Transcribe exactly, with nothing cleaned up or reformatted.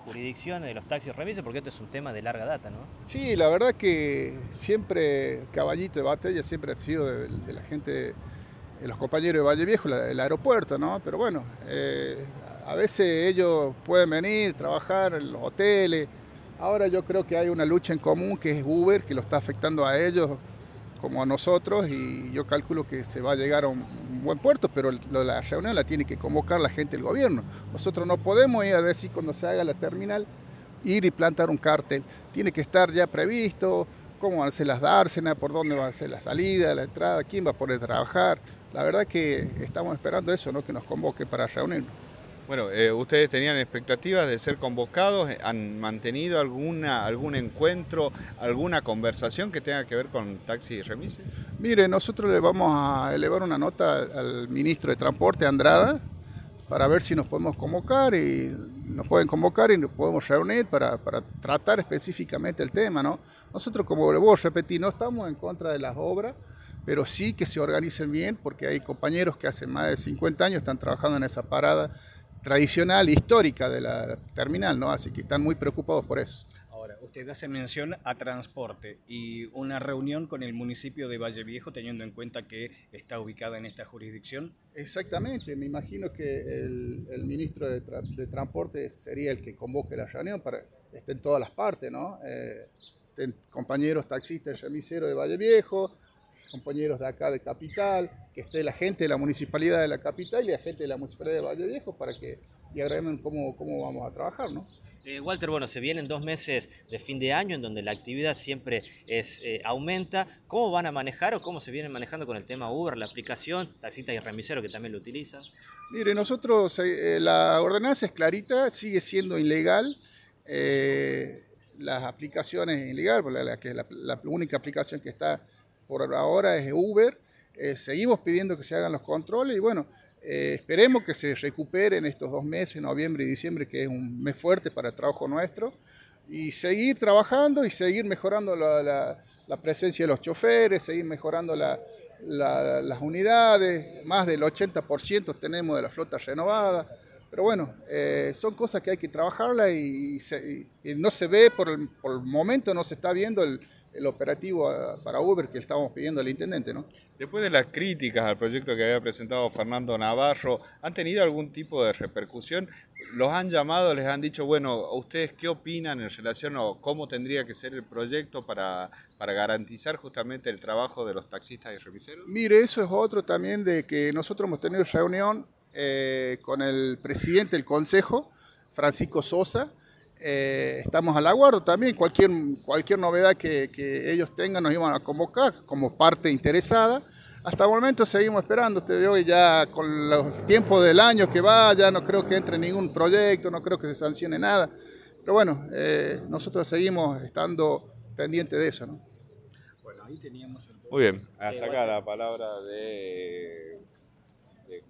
jurisdicción de los taxis remises? Porque esto es un tema de larga data, ¿no? Sí, la verdad que siempre caballito de batalla siempre ha sido de, de la gente, de los compañeros de Valle Viejo, la, el aeropuerto, ¿no? Pero bueno, eh, a veces ellos pueden venir, trabajar en los hoteles. Ahora yo creo que hay una lucha en común que es Uber, que lo está afectando a ellos como a nosotros, y yo calculo que se va a llegar a un, un buen puerto, pero lo, la reunión la tiene que convocar la gente del gobierno. Nosotros no podemos ir a decir cuando se haga la terminal, ir y plantar un cartel. Tiene que estar ya previsto cómo van a ser las dársenas, por dónde va a ser la salida, la entrada, quién va a poder trabajar. La verdad que estamos esperando eso, ¿no? Que nos convoque para reunirnos. Bueno, eh, ¿ustedes tenían expectativas de ser convocados? ¿Han mantenido alguna, algún encuentro, alguna conversación que tenga que ver con taxi y remises? Mire, nosotros le vamos a elevar una nota al ministro de Transporte, Andrada, para ver si nos podemos convocar y nos pueden convocar y nos podemos reunir para, para tratar específicamente el tema, ¿no? Nosotros, como le voy a repetir, no estamos en contra de las obras, pero sí que se organicen bien, porque hay compañeros que hace más de cincuenta años están trabajando en esa parada tradicional, histórica de la terminal, ¿no? Así que están muy preocupados por eso. Ahora, usted hace mención a transporte y una reunión con el municipio de Valle Viejo, teniendo en cuenta que está ubicada en esta jurisdicción. Exactamente, me imagino que el, el ministro de, tra de Transporte sería el que convoque la reunión para que estén todas las partes, ¿no? Eh, estén compañeros taxistas, remiseros de Valle Viejo, compañeros de acá de Capital, que esté la gente de la municipalidad de la Capital y la gente de la municipalidad de Valle Viejo para que diagramen cómo, cómo vamos a trabajar, ¿no? Eh, Walter, bueno, se vienen dos meses de fin de año en donde la actividad siempre es, eh, aumenta. ¿Cómo van a manejar o cómo se vienen manejando con el tema Uber, la aplicación, taxista y remisero que también lo utilizan? Mire, nosotros, eh, la ordenanza es clarita, sigue siendo ilegal. Eh, las aplicaciones ilegales, la, la, la, la única aplicación que está por ahora es Uber. Eh, seguimos pidiendo que se hagan los controles y bueno, eh, esperemos que se recuperen estos dos meses, noviembre y diciembre, que es un mes fuerte para el trabajo nuestro, y seguir trabajando y seguir mejorando la, la, la presencia de los choferes, seguir mejorando la, la, las unidades. Más del ochenta por ciento tenemos de la flota renovada. Pero bueno, eh, son cosas que hay que trabajarlas y, y, se, y no se ve, por el, por el momento no se está viendo el, el operativo para Uber que estamos pidiendo al intendente, ¿no? Después de las críticas al proyecto que había presentado Fernando Navarro, ¿han tenido algún tipo de repercusión? ¿Los han llamado, les han dicho, bueno, ustedes qué opinan en relación a cómo tendría que ser el proyecto para, para garantizar justamente el trabajo de los taxistas y remiseros? Mire, eso es otro también de que nosotros hemos tenido reunión eh, con el presidente del Consejo, Francisco Sosa. Eh, estamos al aguardo también, cualquier, cualquier novedad que, que ellos tengan nos iban a convocar como parte interesada. Hasta el momento seguimos esperando, usted ve hoy ya con los tiempos del año que va, ya no creo que entre ningún proyecto, no creo que se sancione nada. Pero bueno, eh, nosotros seguimos estando pendientes de eso, ¿no? Bueno, ahí teníamos... Muy bien, hasta acá la palabra de